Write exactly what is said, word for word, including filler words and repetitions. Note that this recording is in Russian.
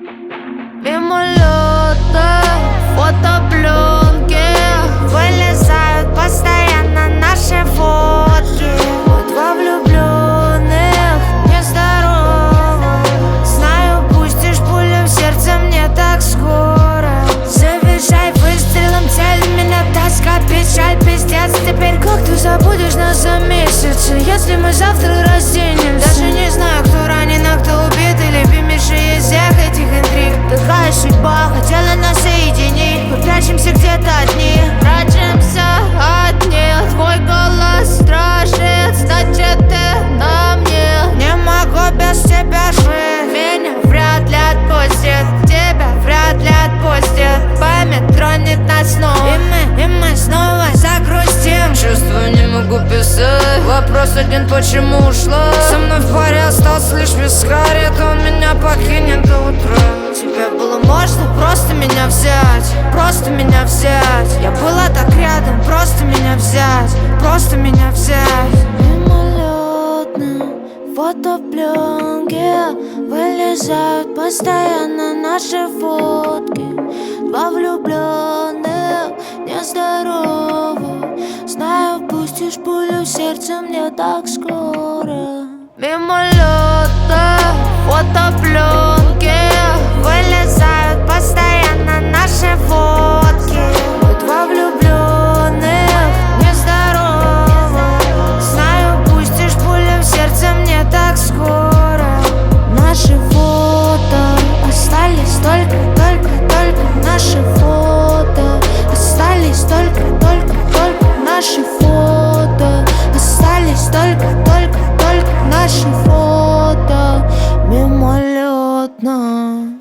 Мимолетно фотопленки вылезают постоянно наши фотки. Мы два влюбленных, нездоровых. Знаю, пустишь пулю в сердце мне так скоро. Завершай выстрелом, цель меня тоска, печаль, пиздец. Теперь как ты забудешь нас за месяц, если мы завтра разденемся? Даже не знаю, кто ранен, а кто убит, и любимейший из всех этих интриг. Такая судьба хотела нас соединить. Мы прячемся где-то одни, прячемся одни. Твой голос страшит, значит ты на мне. Не могу без тебя жить. Меня вряд ли отпустит, тебя вряд ли отпустит. Память тронет нас снова, и мы, и мы снова загрустим. Чувствую, не могу писать. Вопрос один, почему ушла? Со мной в паре остался лишь вискарь, это он меня покинет до утра. Тебе было можно просто меня взять, просто меня взять. Я была так рядом, просто меня взять, просто меня взять. Мимолетно фотопленки вылезают постоянно наши фотки. Два влюбленных, нездоровых. Знаю, пустишь пулю в сердце мне так скоро. Мимолетно фотопленки вылезают постоянно наши фотки. Мы два влюбленных, нездоровых. Знаю, пустишь пулю в сердце мне так скоро. Наши фото остались только, только, только. Наши фото остались только, только, только. Наши фото остались только, только, только. Наши фото мимолетно.